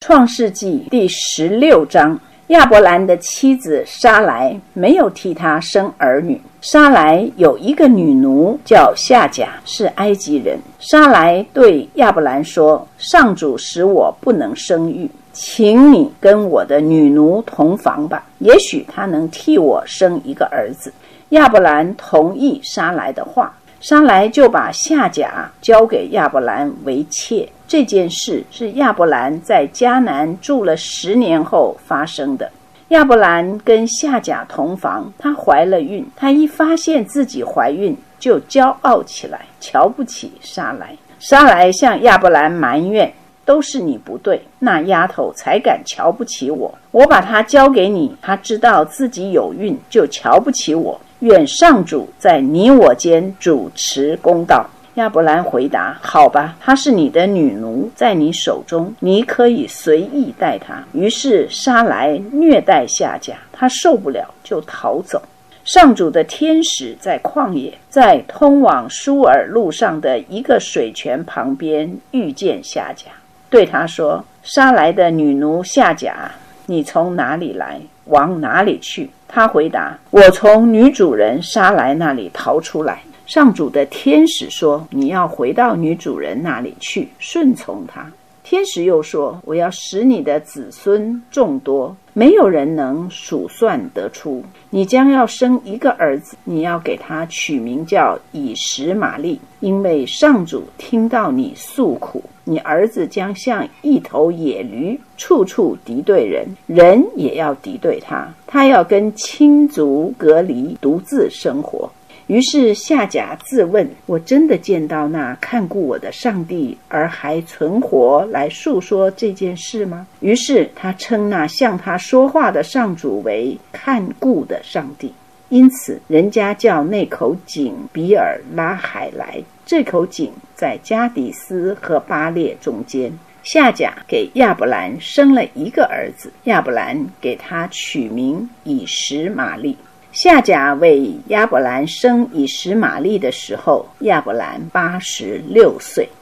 创世纪第16章，亚伯兰的妻子撒莱没有替他生儿女。撒莱有一个女奴叫夏甲，是埃及人。撒莱对亚伯兰说：上主使我不能生育，请你跟我的女奴同房吧，也许她能替我生一个儿子。亚伯兰同意撒莱的话，撒莱就把夏甲交给亚伯兰为妾。这件事是亚伯兰在迦南住了10年后发生的。亚伯兰跟夏甲同房，她怀了孕。她一发现自己怀孕，就骄傲起来，瞧不起撒莱。撒莱向亚伯兰埋怨：都是你不对，那丫头才敢瞧不起我。我把她交给你，她知道自己有孕，就瞧不起我。愿上主在你我间主持公道。亚伯兰回答：好吧，她是你的女奴，在你手中，你可以随意待她。于是撒莱虐待夏甲，她受不了，就逃走。上主的天使在旷野，在通往舒尔路上的一个水泉旁边遇见夏甲，对他说：撒莱的女奴夏甲，你从哪里来，往哪里去？他回答：我从女主人撒莱那里逃出来。上主的天使说：你要回到女主人那里去，顺从她。天使又说：我要使你的子孙众多，没有人能数算得出。你将要生一个儿子，你要给他取名叫以实玛利，因为上主听到你诉苦。你儿子将像一头野驴，处处敌对人，人也要敌对他，他要跟亲族隔离，独自生活。于是夏甲自问：我真的见到那看顾我的上帝，而还存活来述说这件事吗？于是他称那向他说话的上主为看顾的上帝，因此人家叫那口井比尔拉海莱。这口井在加底斯和巴列中间。夏甲给亚伯兰生了一个儿子，亚伯兰给他取名以实玛利。夏甲为亚伯兰生以实玛利的时候，亚伯兰86岁。